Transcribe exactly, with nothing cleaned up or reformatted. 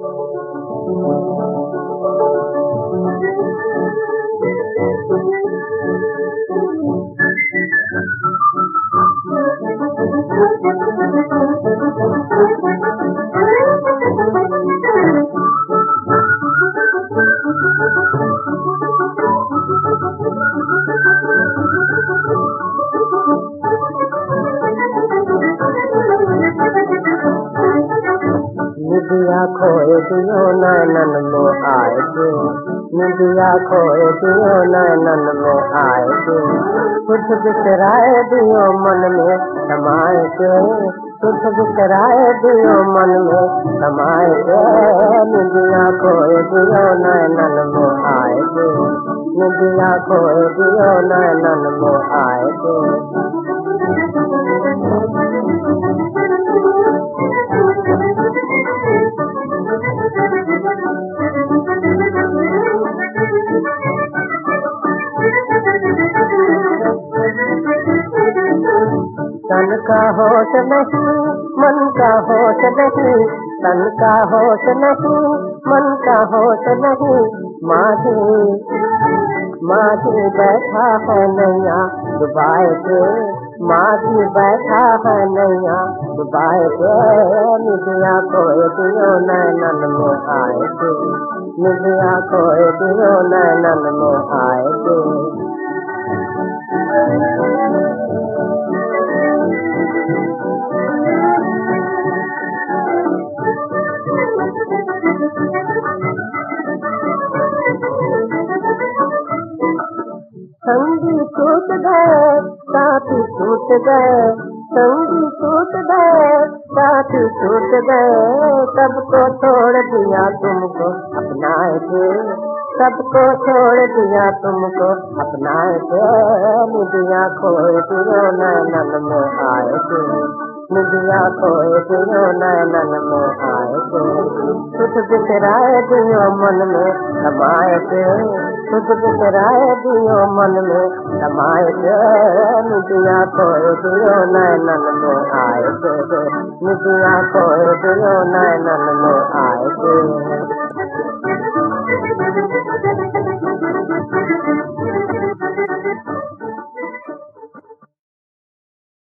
निदिया खोए दियो नैनन में आए के, निदिया खोए दियो नैनन में आए के, कुछ बिसराए दियो मन में समाए के, कुछ बिसराए दियो मन में समाए के, निदिया खोए दियो नैनन में आए के, निदिया खोए दियो नैनन में आए के। तन का होश नहीं मन का होश नहीं, तन का होश नहीं मन का होश नहीं, माझी माझी बैठा है नैया डुबाए के, माझी बैठा है नैया डुबाए के, निदिया खोए दियो नैनन में आए के, निदिया खोए दियो नैनन में आए के। संगी टूट गए साथी टूट गए, संगी टूट गए साथी टूट गए, सबको छोड़ दिया तुमको अपनाए के, सबको छोड़ दिया तुमको अपनाए के, निदिया खोए दियो नैनन में आए के, निदिया खोए दियो नैनन में आए के, कुछ बिसराए दियो मन में समाए के, कुछ बिसराए दियो मन में समाए के, निदिया खोए दियो नैनन में आए के, निदिया खोए दियो नैनन में आए के।